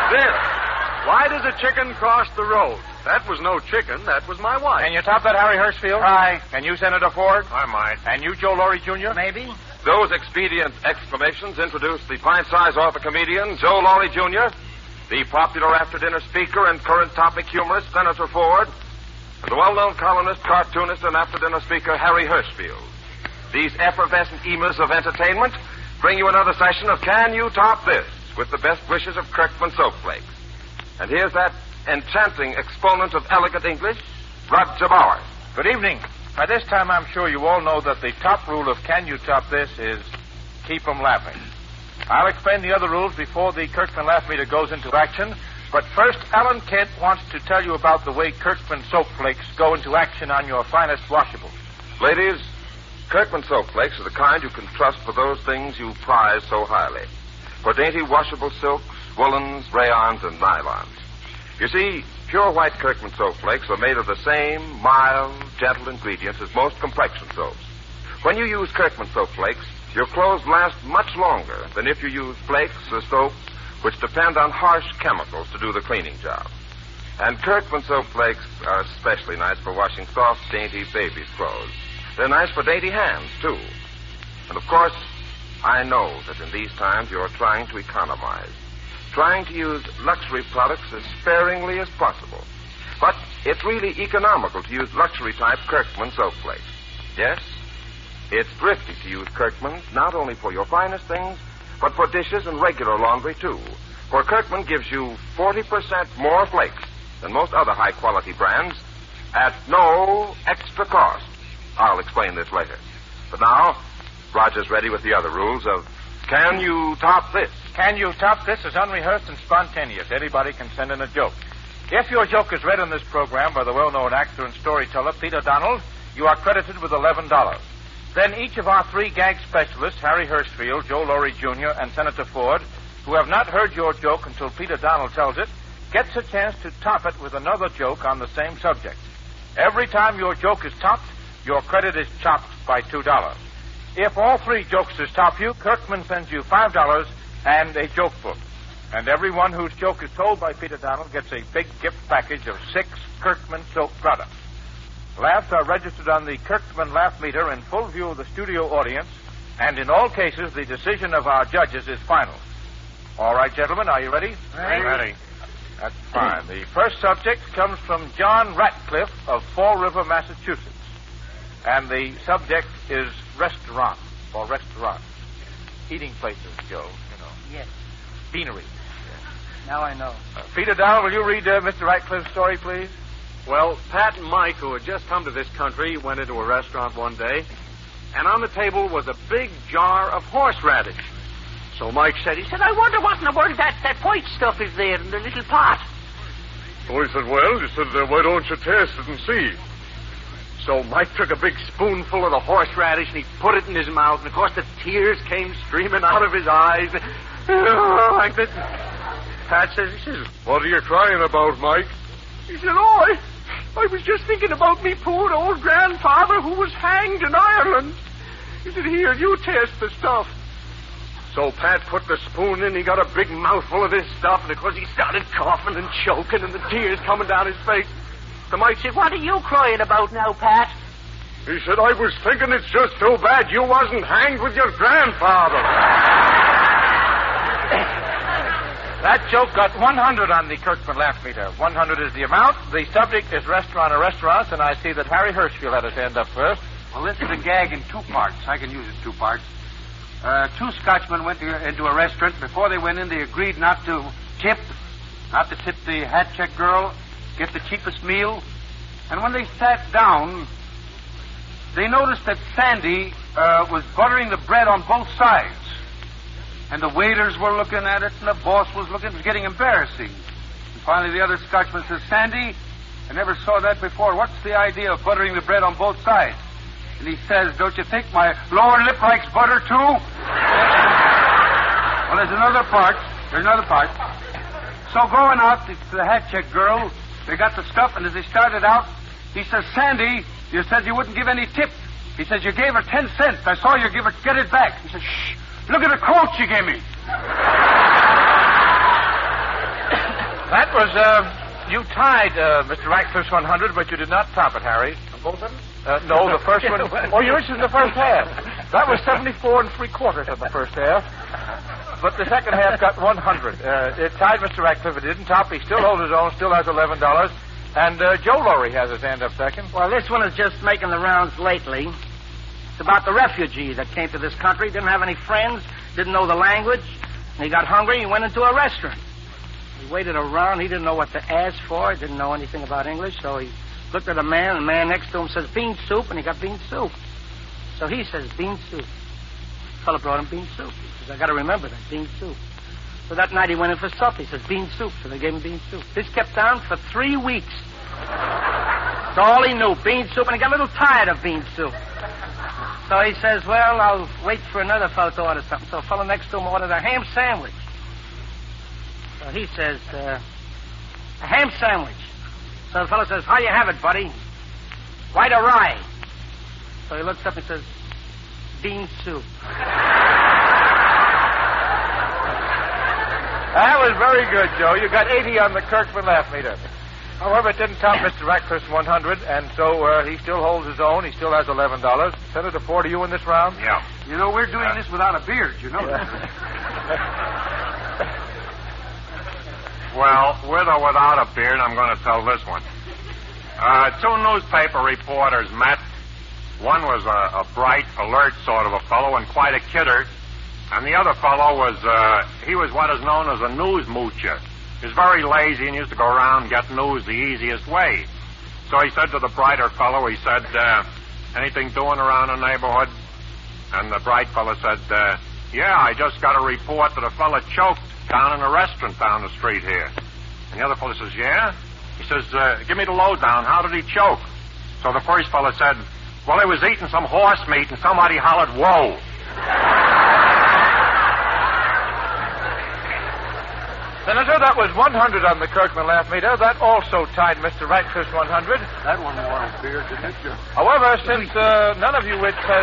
This. Why does a chicken cross the road? That was no chicken. That was my wife. Can you top that, Harry Hirschfield? Aye. And you, Senator Ford? I might. And you, Joe Laurie Jr.? Maybe. Those expedient exclamations introduce the pint-sized author comedian, Joe Laurie Jr., the popular after-dinner speaker and current topic humorist, Senator Ford, and the well-known columnist, cartoonist, and after-dinner speaker, Harry Hirschfield. These effervescent emas of entertainment bring you another session of Can You Top This? With the best wishes of Kirkman Soap Flakes. And here's that enchanting exponent of elegant English, Roger Bauer. Good evening. By this time, I'm sure you all know that the top rule of Can You Top This is keep 'em laughing. I'll explain the other rules before the Kirkman Laugh Meter goes into action. But first, Alan Kent wants to tell you about the way Kirkman Soap Flakes go into action on your finest washables. Ladies, Kirkman Soap Flakes are the kind you can trust for those things you prize so highly. For dainty washable silks, woolens, rayons, and nylons. You see, pure white Kirkman Soap Flakes are made of the same mild, gentle ingredients as most complexion soaps. When you use Kirkman Soap Flakes, your clothes last much longer than if you use flakes or soaps which depend on harsh chemicals to do the cleaning job. And Kirkman Soap Flakes are especially nice for washing soft, dainty babies' clothes. They're nice for dainty hands, too. And, of course, I know that in these times you're trying to economize, trying to use luxury products as sparingly as possible. But it's really economical to use luxury-type Kirkman Soap Flakes. Yes, it's thrifty to use Kirkman not only for your finest things, but for dishes and regular laundry, too. For Kirkman gives you 40% more flakes than most other high-quality brands at no extra cost. I'll explain this later. But now, Roger's ready with the other rules of Can You Top This? Can You Top This is unrehearsed and spontaneous. Anybody can send in a joke. If your joke is read on this program by the well-known actor and storyteller Peter Donald, you are credited with $11. Then each of our three gag specialists, Harry Hirschfield, Joe Laurie Jr., and Senator Ford, who have not heard your joke until Peter Donald tells it, gets a chance to top it with another joke on the same subject. Every time your joke is topped, your credit is chopped by $2. If all three jokesters top you, Kirkman sends you $5 and a joke book. And everyone whose joke is told by Peter Donald gets a big gift package of 6 Kirkman soap products. Laughs are registered on the Kirkman Laugh Meter in full view of the studio audience, and in all cases, the decision of our judges is final. All right, gentlemen, are you ready? Ready. That's fine. The first subject comes from John Ratcliffe of Fall River, Massachusetts. And the subject is restaurant, or restaurant. Eating places, Joe, you know. Yes. Beanery. Now I know. Peter Donald, will you read Mr. Ratcliffe's story, please? Well, Pat and Mike, who had just come to this country, went into a restaurant one day, and on the table was a big jar of horseradish. So Mike said, I wonder what in the world that white stuff is there in the little pot. So he said, why don't you taste it and see? So Mike took a big spoonful of the horseradish and he put it in his mouth, and of course the tears came streaming out of his eyes. Like this. Pat says, what are you crying about, Mike? He said, I was just thinking about me poor old grandfather who was hanged in Ireland. He said, here, you taste the stuff. So Pat put the spoon in, he got a big mouthful of this stuff, and of course he started coughing and choking and the tears coming down his face. So Mike said, what are you crying about now, Pat? He said, I was thinking it's just too bad you wasn't hanged with your grandfather. That joke got 100 on the Kirkman Laugh Meter. 100 is the amount. The subject is restaurant or restaurants, and I see that Harry Hirschfield had his hand up first. Well, this is a gag in 2 parts. I can use it 2 parts. 2 Scotchmen went into a restaurant. Before they went in, they agreed not to tip the hat check girl, get the cheapest meal. And when they sat down, they noticed that Sandy was buttering the bread on both sides. And the waiters were looking at it, and the boss was looking. It was getting embarrassing. And finally, the other Scotchman says, Sandy, I never saw that before. What's the idea of buttering the bread on both sides? And he says, don't you think my lower lip likes butter, too? Well, there's another part. So going out to the hat check girl, they got the stuff, and as they started out, he says, Sandy, you said you wouldn't give any tip. He says, you gave her 10 cents. I saw you get it back. He says, shh. Look at the coat you gave me. That was, you tied Mr. Ratcliffe's 100, but you did not top it, Harry. Both of them? No, the first one. Oh, you mentioned the first half. That was 74 3/4 of the first half. But the second half got 100. It tied Mr. Ratcliffe. It didn't top. He still holds his own, still has $11. And Joe Laurie has his hand up second. Well, this one is just making the rounds lately. It's about the refugee that came to this country, didn't have any friends, didn't know the language, and he got hungry and went into a restaurant. He waited around. He didn't know what to ask for. He didn't know anything about English, so he looked at a man, and the man next to him says, bean soup, and he got bean soup. So he says, bean soup. The fellow brought him bean soup. He says, I got to remember that, bean soup. So that night he went in for supper. He says, bean soup. So they gave him bean soup. This kept on for 3 weeks. That's all he knew, bean soup, and he got a little tired of bean soup. So he says, well, I'll wait for another fellow to order something. So a fellow next to him ordered a ham sandwich. So he says, a ham sandwich. So the fellow says, how you have it, buddy? White or rye? So he looks up and says, bean soup. That was very good, Joe. You got 80 on the Kirkman laugh meter. However, it didn't top Mr. Ratcliffe's 100, and so he still holds his own. He still has $11. Senator Ford, are you in this round? Yeah. You know, we're doing this without a beard, you know that. Well, with or without a beard, I'm going to tell this one. 2 newspaper reporters met. One was a bright, alert sort of a fellow and quite a kidder. And the other fellow was, he was what is known as a news moocher. He was very lazy and used to go around and get news the easiest way. So he said to the brighter fellow, he said, anything doing around the neighborhood? And the bright fellow said, yeah, I just got a report that a fellow choked down in a restaurant down the street here. And the other fellow says, yeah? He says, give me the lowdown. How did he choke? So the first fellow said, well, he was eating some horse meat and somebody hollered, whoa. Senator, that was 100 on the Kirkman laugh meter. That also tied Mr. Ratcliffe's 100. That one wore a beard, didn't it, Joe? However, since none of you wits has...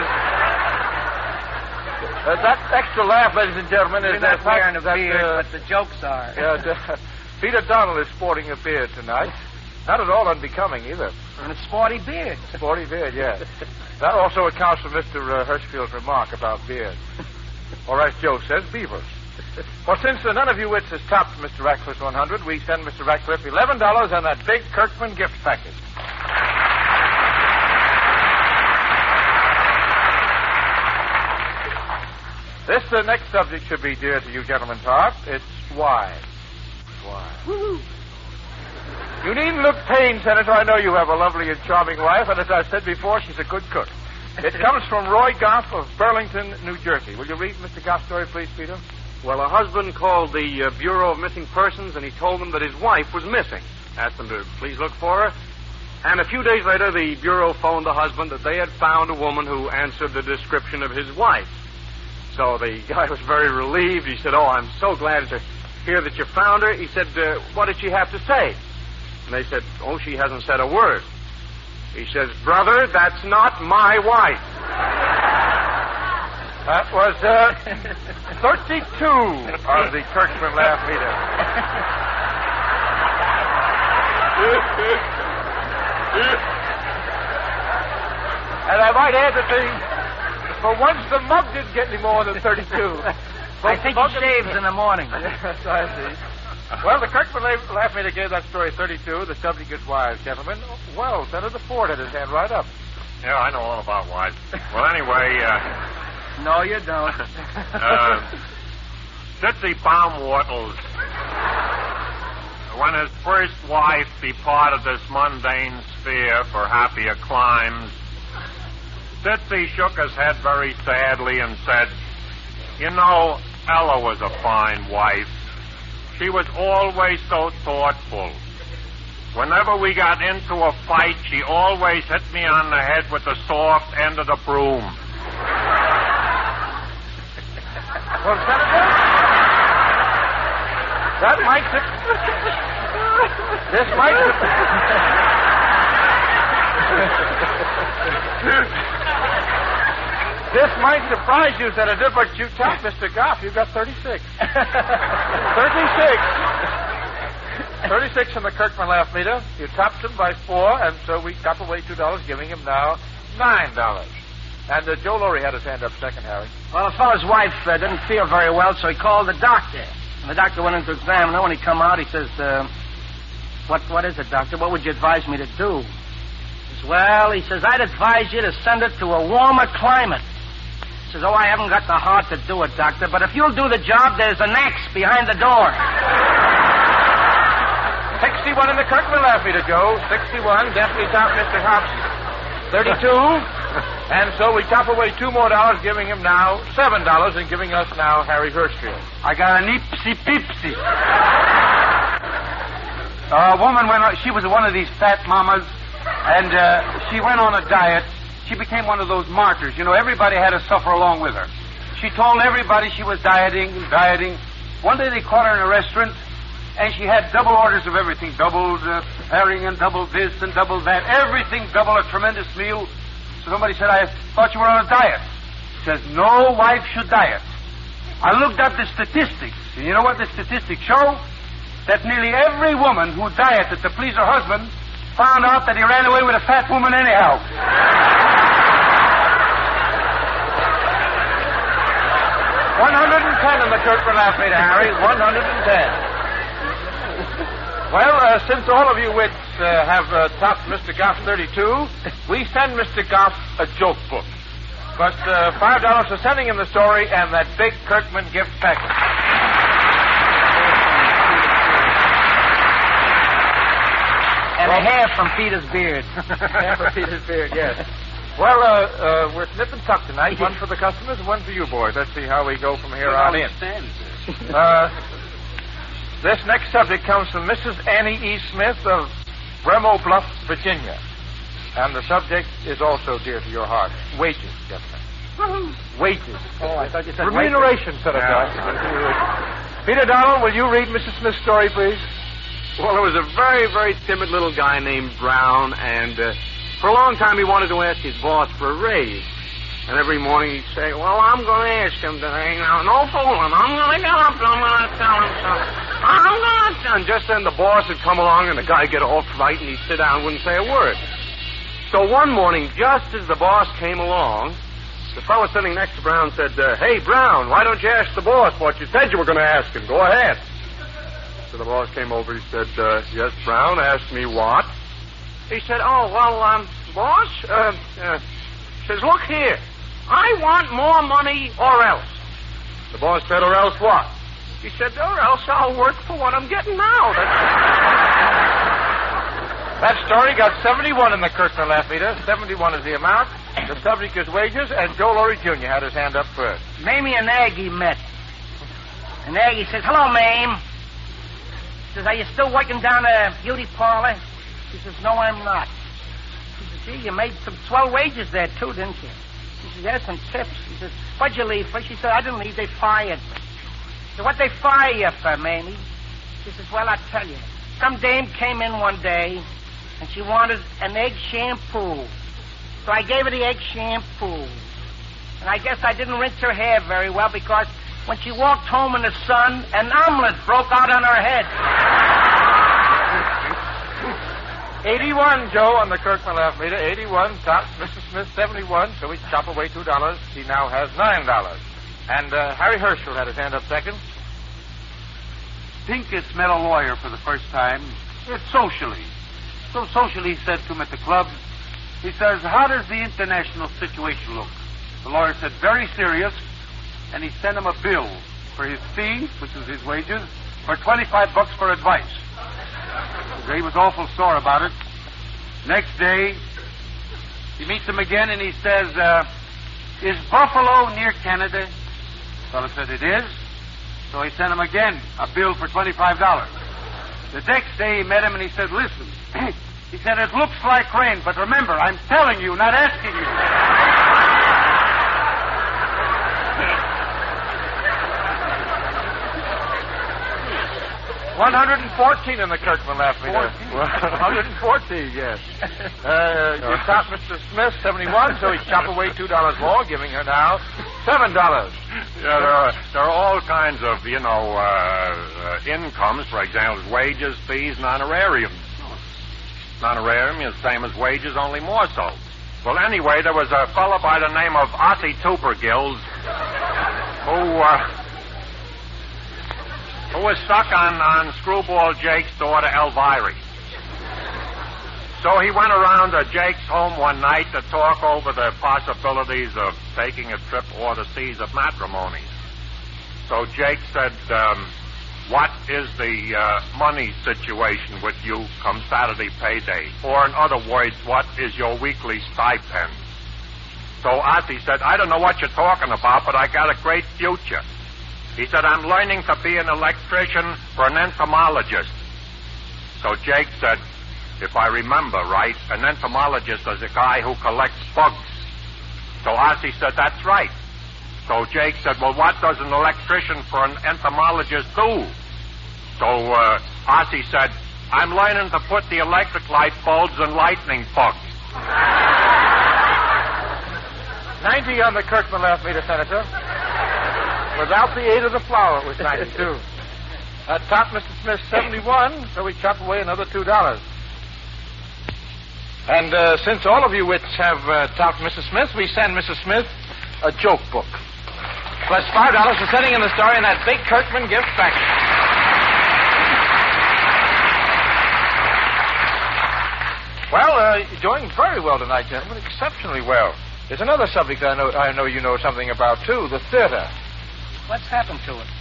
that extra laugh, ladies and gentlemen, is... You're not wearing a beard, but the jokes are. Peter Donald is sporting a beard tonight. Not at all unbecoming, either. And a sporty beard. Sporty beard, yes. That also accounts for Mr. Hirschfield's remark about beard. Or as Joe says, beavers. Well, since none of you wits has topped Mr. Ratcliffe's 100, we send Mr. Ratcliffe $11 and that big Kirkman gift package. This next subject should be dear to you gentlemen's hearts. It's wives. Wives. Woo-hoo. You needn't look pained, Senator. I know you have a lovely and charming wife, and as I said before, she's a good cook. It comes from Roy Goff of Burlington, New Jersey. Will you read Mr. Goff's story, please, Peter? Well, a husband called the Bureau of Missing Persons, and he told them that his wife was missing. Asked them to please look for her. And a few days later, the Bureau phoned the husband that they had found a woman who answered the description of his wife. So the guy was very relieved. He said, oh, I'm so glad to hear that you found her. He said, what did she have to say? And they said, oh, she hasn't said a word. He says, brother, that's not my wife. That was 32 on the Kirkman laugh meter. And I might add that for once the mug didn't get any more than 32. I think he shaves in the morning. Yes, I see. Well, the Kirkman laugh meter gave that story 32. The subject is wives, gentlemen. Well, Senator Ford had his hand right up. Yeah, I know all about wives. Well, anyway, No, you don't. Tootsie Baumwartles, when his first wife departed this mundane sphere for happier climes, Tootsie shook his head very sadly and said, you know, Ella was a fine wife. She was always so thoughtful. Whenever we got into a fight, she always hit me on the head with the soft end of the broom. Well, Senator, that might... This might... This might surprise you, Senator, but you topped Mr. Goff. You got 36. 36. 36 on the Kirkman laugh meter. You topped him by 4, and so we chop away $2, giving him now $9. And Joe Lorry had his hand up second, Harry. Well, the fellow's wife didn't feel very well, so he called the doctor. And the doctor went in to examine her. When he come out, he says, what is it, doctor? What would you advise me to do? He says, well, he says, I'd advise you to send it to a warmer climate. He says, I haven't got the heart to do it, doctor, but if you'll do the job, there's an axe behind the door. 61 in the Kirkman laugh meter, Joe. 61, definitely top Mr. Hobson. 32, and so we chop away $2 more, giving him now $7, and giving us now Harry Hirschfield. I got an ipsy-pipsy. A woman went on, she was one of these fat mamas, and she went on a diet. She became one of those martyrs. You know, everybody had to suffer along with her. She told everybody she was dieting. One day they caught her in a restaurant, and she had double orders of everything. Doubled herring and double this and double that. Everything double, a tremendous meal. So somebody said, I thought you were on a diet. She says, no wife should diet. I looked up the statistics. And you know what the statistics show? That nearly every woman who dieted to please her husband found out that he ran away with a fat woman anyhow. 110 in the Kirkman laugh meter, Harry. 110. Well, since all of you wits have topped Mr. Goff 32, we send Mr. Goff a joke book. But $5 for sending him the story and that big Kirkman gift package. And a hair from Peter's beard. Hair from Peter's beard, yes. Well, we're snip and tuck tonight. One for the customers and one for you boys. Let's see how we go from here on in. This next subject comes from Mrs. Annie E. Smith of Remo Bluff, Virginia. And the subject is also dear to your heart. Wages, gentlemen. Wages. Oh, I thought you said remuneration, said a judge. Peter Donald, will you read Mrs. Smith's story, please? Well, there was a very, very timid little guy named Brown, and for a long time he wanted to ask his boss for a raise. And every morning he'd say, well, I'm going to ask him today. Now, no fooling. I'm going to get up and I'm going to tell him something. I'm going to... And just then the boss would come along and the guy get all frightened and he'd sit down and wouldn't say a word. So one morning, just as the boss came along, the fellow sitting next to Brown said, hey, Brown, why don't you ask the boss what you said you were going to ask him? Go ahead. So the boss came over. He said, yes, Brown, ask me what? He said, oh, well, boss, says, look here. I want more money or else. The boss said, or else what? He said, or else I'll work for what I'm getting now. That story got 71 in the Kirkman laugh meter. 71 is the amount. The subject is wages, and Joe Lorry Jr. had his hand up first. Mamie and Aggie met. And Aggie says, hello, Mame. She says, are you still working down a beauty parlor? She says, no, I'm not. She says, gee, you made some swell wages there, too, didn't you? She says, yes, some tips. She says, what'd you leave for? She said, I didn't leave. They fired me. So what'd they fire you for, Mamie? She says, well, I'll tell you. Some dame came in one day, and she wanted an egg shampoo. So I gave her the egg shampoo. And I guess I didn't rinse her hair very well because when she walked home in the sun, an omelet broke out on her head. 81, Joe, on the Kirkman laugh meter. 81, tops Mrs. Smith, 71, so we chop away $2. He now has $9. And Harry Herschel had his hand up second. Pincus met a lawyer for the first time. Socially. So socially, he said to him at the club, he says, how does the international situation look? The lawyer said, very serious, and he sent him a bill for his fee, which was his wages, for $25 for advice. He was awful sore about it. Next day, he meets him again, and he says, is Buffalo near Canada? The fellow said, it is. So he sent him again a bill for $25. The next day he met him and he said, listen, he said, it looks like rain, but remember, I'm telling you, not asking you. 114 in the Kirkman laugh meter. 114, yes. You top Mr. Smith, 71, so he chop away $2 more, giving her now $7. Yeah, there are all kinds of, incomes. For example, wages, fees, and honorariums. Honorarium is the same as wages, only more so. Well, anyway, there was a fellow by the name of Ossie Tubergills who was stuck on Screwball Jake's daughter, Elvira. So he went around to Jake's home one night to talk over the possibilities of taking a trip o'er the seas of matrimony. So Jake said, what is the money situation with you come Saturday payday? Or in other words, what is your weekly stipend? So Ozzy said, I don't know what you're talking about, but I got a great future. He said, I'm learning to be an electrician for an entomologist. So Jake said, if I remember right, an entomologist is a guy who collects bugs. So Ozzy said, that's right. So Jake said, well, what does an electrician for an entomologist do? So Ozzy said, I'm learning to put the electric light bulbs in lightning bugs. 90 on the Kirkman left meter, Senator. Without the aid of the flour, it was 92. Top Mr. Smith, 71, so we chop away another $2. And since all of you wits have topped Mrs. Smith, we send Mrs. Smith a joke book. Plus $5 for sending in the story in that big Kirkman gift package. Well, you're doing very well tonight, gentlemen. Exceptionally well. There's another subject I know you know something about, too, the theater. What's happened to it?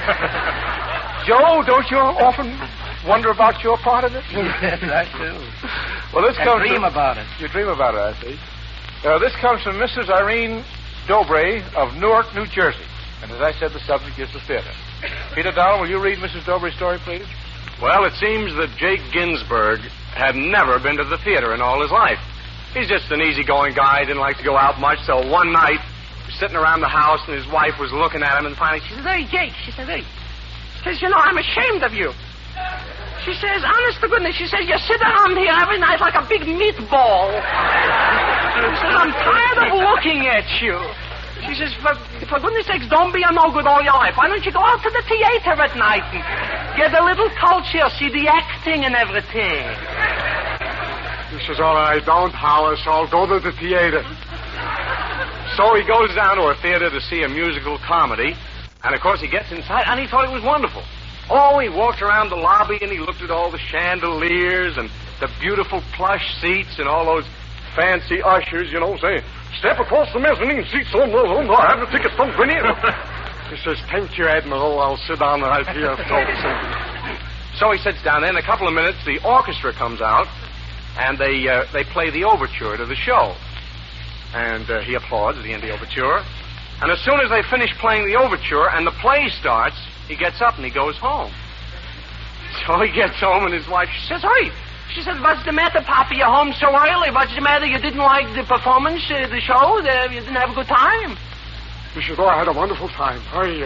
Joe, don't you often wonder about your part of it? Yes, I do. Well, this comes dream about it. You dream about it, I see. This comes from Mrs. Irene Dobray of Newark, New Jersey. And as I said, the subject is the theater. Peter Donald, will you read Mrs. Dobray's story, please? Well, it seems that Jake Ginsburg had never been to the theater in all his life. He's just an easygoing guy, didn't like to go out much, so one night, he was sitting around the house, and his wife was looking at him, and finally she said, Hey, Jake, she said, hey. She says, I'm ashamed of you. She says, honest to goodness, she says, you sit around here every night like a big meatball. She says, I'm tired of looking at you. She says, for goodness sakes, don't be a no-good all your life. Why don't you go out to the theater at night and get a little culture, see the acting and everything? He says, all right, don't holler, so I'll go to the theater. So he goes down to a theater to see a musical comedy, and of course he gets inside, and he thought it was wonderful. Oh, he walked around the lobby, and he looked at all the chandeliers and the beautiful plush seats and all those fancy ushers, saying, step across the mezzanine seat, I have the tickets from Grenier. He says, thank you, Admiral. I'll sit down right here, folks. So he sits down there. In a couple of minutes, the orchestra comes out, and they play the overture to the show. And he applauds at the end of the overture. And as soon as they finish playing the overture and the play starts, he gets up and he goes home. So he gets home, and his wife, she says, hey. She said, what's the matter, Papa? You're home so early. What's the matter? You didn't like the performance, the show? You didn't have a good time? He said, I had a wonderful time. Oh, he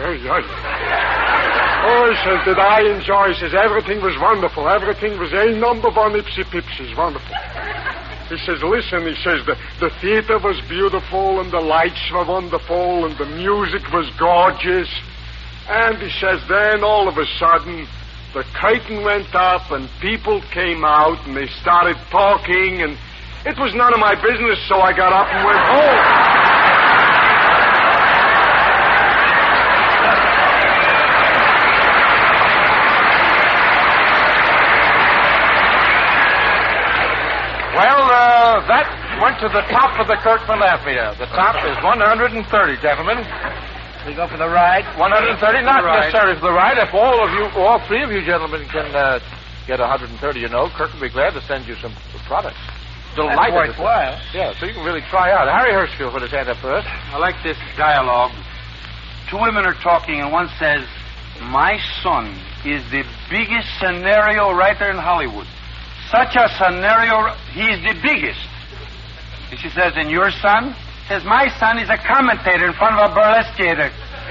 says, did I enjoy? He says, everything was wonderful. Everything was a number one ipsy-pipsies. Wonderful. He says, listen, he says, the theater was beautiful, and the lights were wonderful, and the music was gorgeous. And he says, then all of a sudden, the curtain went up, and people came out, and they started talking, and it was none of my business, so I got up and went home. Well, that went to the top of the Kirkman laugh meter. The top is 130, gentlemen. We go for the ride? 130, not necessarily for the ride. If all three of you gentlemen can get 130, Kirk will be glad to send you some products. That's worthwhile. Yeah, so you can really try out. Harry Hirschfield put his hand up first. I like this dialogue. Two women are talking, and one says, my son is the biggest scenario writer in Hollywood. Such a scenario, he's the biggest. And she says, and your son? Says, my son is a commentator in front of a burlesque theater.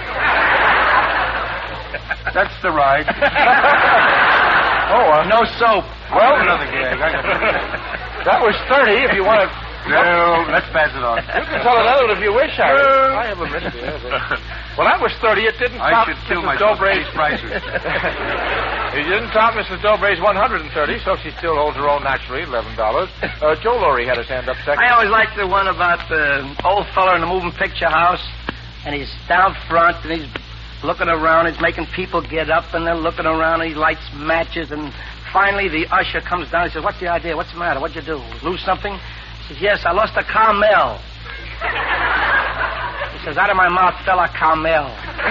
That's the ride. No soap. Well, another gag. That was 30 if you want to... No, let's pass it on. You can tell another one if you wish, Harry. I have a minute here. Well, that was 30. It didn't I top should kill Mrs. myself Dobray's with these prices. It didn't top Mrs. Dobray's 130, so she still holds her own naturally, $11. Joe Laurie had his hand up second. I always liked the one about the old fella in the moving picture house, and he's down front, and he's looking around, he's making people get up, and they're looking around, and he lights matches, and finally the usher comes down, he says, what's the idea? What's the matter? What'd you do? Lose something? He says, yes, I lost a Carmel. He says, out of my mouth fell a Carmel.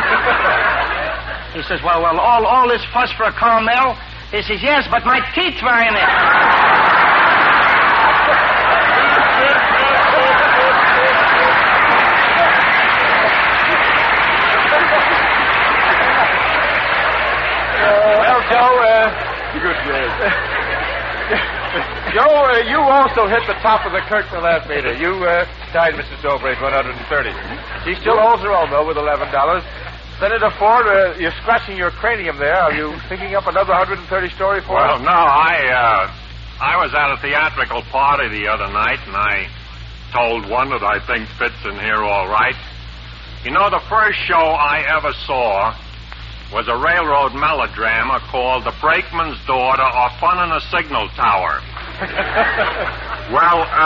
He says, well, all this fuss for a Carmel? He says, yes, but my teeth were in it. Well, Joe, good Joe, you also hit the top of the Kirkman last meter. You tied Mrs. Dobray's 130. She still holds her own, though, with $11. Senator Ford, you're scratching your cranium there. Are you thinking up another 130 story for us? Well, no, I was at a theatrical party the other night, and I told one that I think fits in here all right. You know, the first show I ever saw was a railroad melodrama called The Brakeman's Daughter or Fun in a Signal Tower. Well,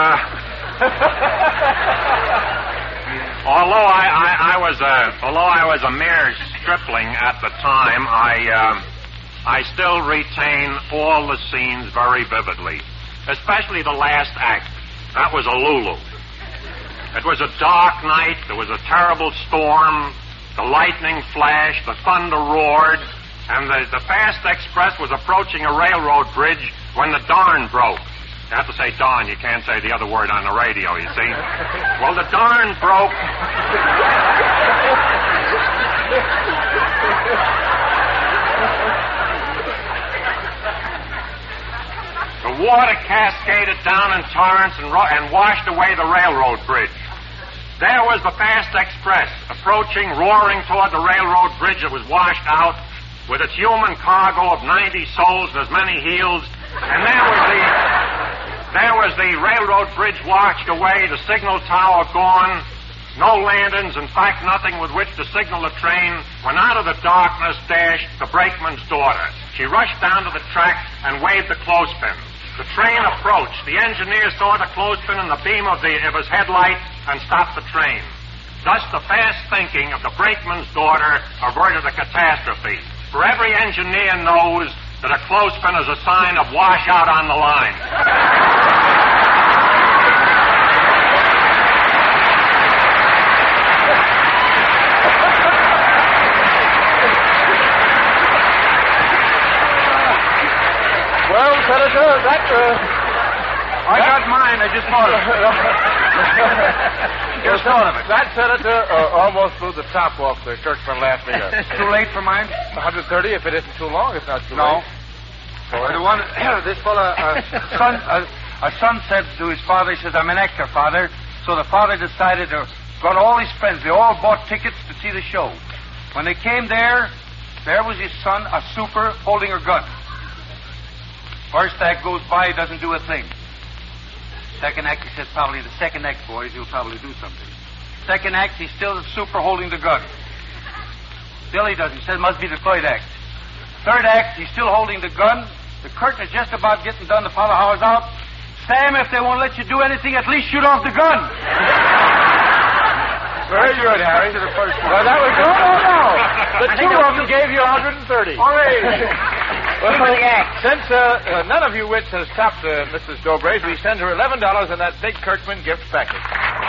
although I was a mere stripling at the time, I still retain all the scenes very vividly, especially the last act. That was a Lulu. It was a dark night. There was a terrible storm. The lightning flashed. The thunder roared. And the fast express was approaching a railroad bridge when the darn broke. You have to say darn. You can't say the other word on the radio, you see. Well, the darn broke. The water cascaded down in torrents and washed away the railroad bridge. There was the fast express approaching, roaring toward the railroad bridge that was washed out with its human cargo of 90 souls and as many heels. And there was the railroad bridge washed away, the signal tower gone, no lanterns, in fact, nothing with which to signal the train, when out of the darkness dashed the brakeman's daughter. She rushed down to the track and waved the clothespin. The train approached. The engineer saw the clothespin in the beam of his headlight and stopped the train. Thus, the fast thinking of the brakeman's daughter averted a catastrophe. For every engineer knows that a clothespin is a sign of washout on the line. Well, Senator, I got mine. I just thought of it. Just thought of it. That, Senator, almost blew the top off the Kirkman last meter. It's too late for mine? 130, if it isn't too long, it's not too No. late. The one, this fella, a son said to his father, he says, I'm an actor, Father. So the father decided to go to all his friends. They all bought tickets to see the show. When they came there was his son, a super, holding a gun. First act goes by, he doesn't do a thing. Second act, he says, probably the second act, boys, he'll probably do something. Second act, he's still the super holding the gun. Still he doesn't. He says, must be the third act. Third act, he's still holding the gun. The curtain is just about getting done. The father hollers out, Sam, if they won't let you do anything, at least shoot off the gun. Very good, Harry. Well, that was good. No. The two of them gave you 130. Hooray! Well, since none of you wits has topped Mrs. Dobray's, we send her $11 in that big Kirkman gift package.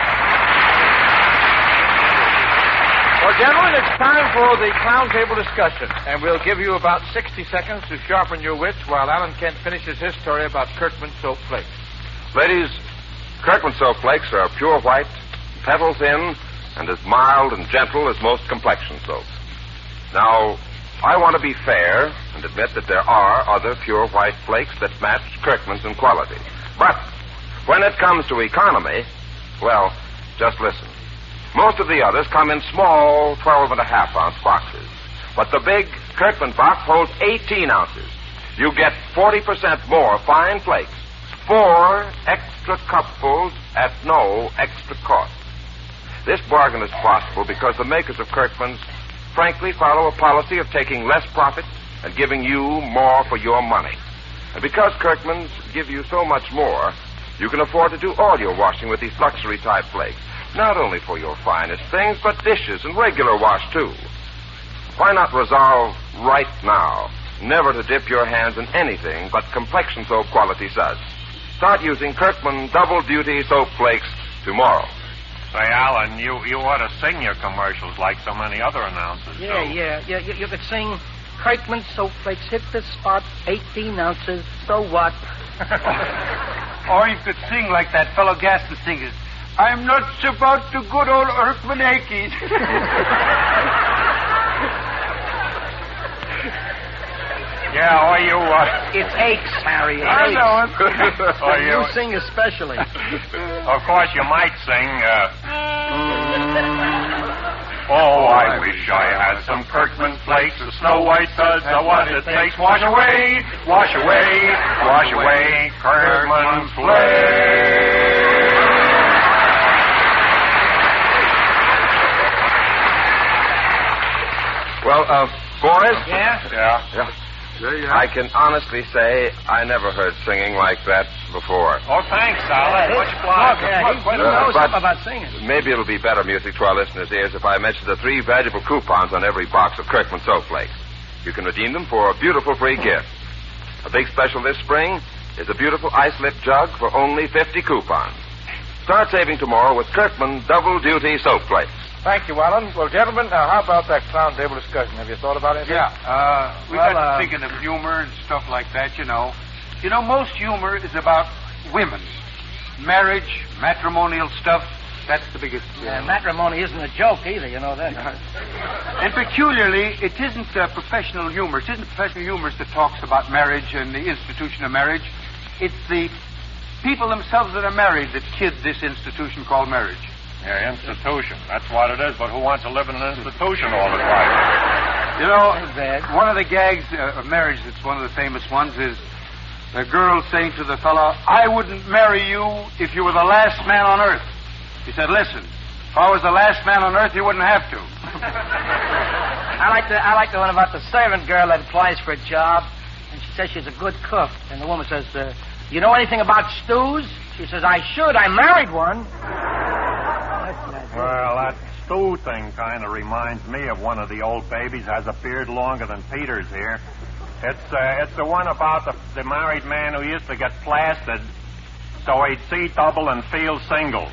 Well, gentlemen, it's time for the clown table discussion, and we'll give you about 60 seconds to sharpen your wits while Alan Kent finishes his story about Kirkman soap flakes. Ladies, Kirkman soap flakes are pure white, petal thin, and as mild and gentle as most complexion soaps. Now, I want to be fair and admit that there are other pure white flakes that match Kirkman's in quality. But when it comes to economy, well, just listen. Most of the others come in small 12.5-ounce boxes. But the big Kirkman box holds 18 ounces. You get 40% more fine flakes, 4 extra cupfuls at no extra cost. This bargain is possible because the makers of Kirkman's frankly follow a policy of taking less profit and giving you more for your money. And because Kirkman's give you so much more, you can afford to do all your washing with these luxury-type flakes. Not only for your finest things, but dishes and regular wash, too. Why not resolve right now never to dip your hands in anything but complexion soap quality suds? Start using Kirkman Double Duty Soap Flakes tomorrow. Say, Alan, you ought to sing your commercials like so many other announcers do. Yeah. You could sing Kirkman Soap Flakes hit the spot, 18 ounces, so what? Or you could sing like that fellow Gaston sings. I'm nuts about the good old Earthman Yankees. Yeah, or you, It's aches, Harry. I know it. or You sing especially. Of course, you might sing, Oh, I wish I had some Kirkman flakes, the Snow White suds, are what it takes. Wash away, wash away, wash away, Kirkman flakes. Well, boys? Yeah? I can honestly say I never heard singing like that before. Oh, thanks, Alan. Much obliged. He knows something about singing. Maybe it'll be better music to our listeners' ears if I mention the 3 valuable coupons on every box of Kirkman Soap Flakes. You can redeem them for a beautiful free gift. A big special this spring is a beautiful ice lip jug for only 50 coupons. Start saving tomorrow with Kirkman Double Duty Soap Flakes. Thank you, Alan. Well, gentlemen, now how about that clown table discussion? Have you thought about it? Yeah, we got to thinking of humor and stuff like that, you know. You know, most humor is about women. Marriage, matrimonial stuff, that's the biggest. Matrimony isn't a joke either, you know that. And peculiarly, it isn't professional humor. It isn't professional humor that talks about marriage and the institution of marriage. It's the people themselves that are married that kid this institution called marriage. Yeah, institution. That's what it is, but who wants to live in an institution all his life? You know, one of the gags of marriage that's one of the famous ones is the girl saying to the fellow, I wouldn't marry you if you were the last man on earth. He said, listen, if I was the last man on earth, you wouldn't have to. I like the one about the servant girl that applies for a job, and she says she's a good cook. And the woman says, you know anything about stews? She says, I should. I married one. Well, that stew thing kind of reminds me of one of the old babies has a beard longer than Peter's here. It's the one about the married man who used to get plastered so he'd see double and feel single.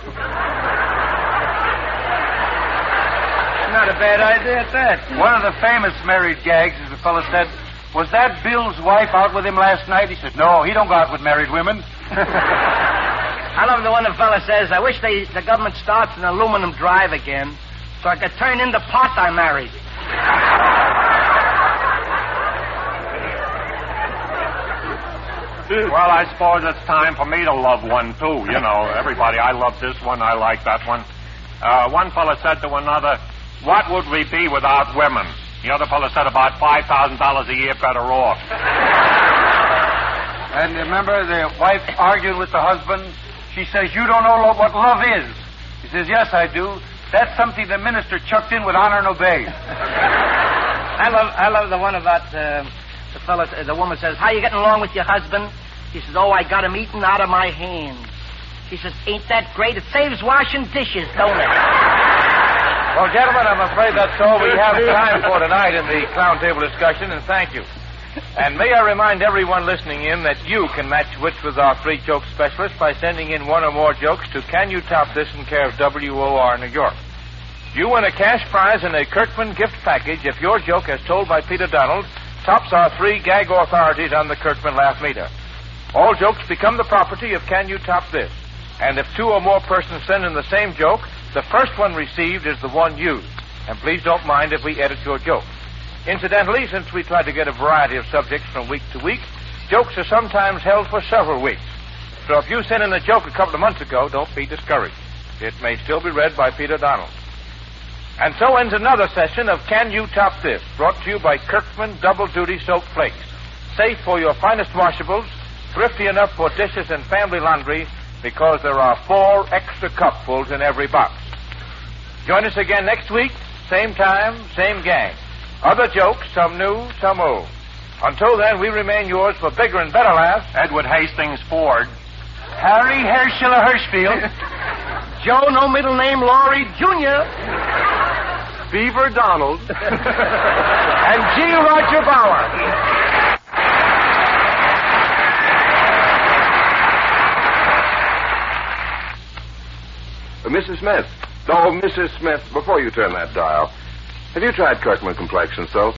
Not a bad idea at that. One of the famous married gags is the fellow said, was that Bill's wife out with him last night? He said, no, he don't go out with married women. I love the one the fella says, I wish the government starts an aluminum drive again so I could turn in the pot I married. Well, I suppose it's time for me to love one, too. You know, everybody, I love this one, I like that one. One fella said to another, what would we be without women? The other fella said about $5,000 a year better off. And remember, the wife argued with the husband. She says, you don't know what love is. He says, yes, I do. That's something the minister chucked in with honor and obey. I love the one about the woman says, how you getting along with your husband? He says, oh, I got him eating out of my hands. She says, ain't that great? It saves washing dishes, don't it? Well, gentlemen, I'm afraid that's all we have time for tonight in the clown table discussion, and thank you. And may I remind everyone listening in that you can match wits with our free joke specialist by sending in one or more jokes to Can You Top This in care of WOR New York. You win a cash prize in a Kirkman gift package if your joke, as told by Peter Donald, tops our 3 gag authorities on the Kirkman Laugh Meter. All jokes become the property of Can You Top This. And if 2 or more persons send in the same joke, the first one received is the one used. And please don't mind if we edit your joke. Incidentally, since we try to get a variety of subjects from week to week, jokes are sometimes held for several weeks. So if you sent in a joke a couple of months ago, don't be discouraged. It may still be read by Peter Donald. And so ends another session of Can You Top This, brought to you by Kirkman Double Duty Soap Flakes. Safe for your finest washables, thrifty enough for dishes and family laundry, because there are 4 extra cupfuls in every box. Join us again next week, same time, same gang. Other jokes, some new, some old. Until then, we remain yours for bigger and better laughs. Edward Hastings Ford. Harry Herschel Hirschfield. Joe, no middle name, Laurie Jr. Beaver Donald. And G. Roger Bauer. Mrs. Smith. Oh, Mrs. Smith, before you turn that dial, have you tried Kirkman Complexion Soap?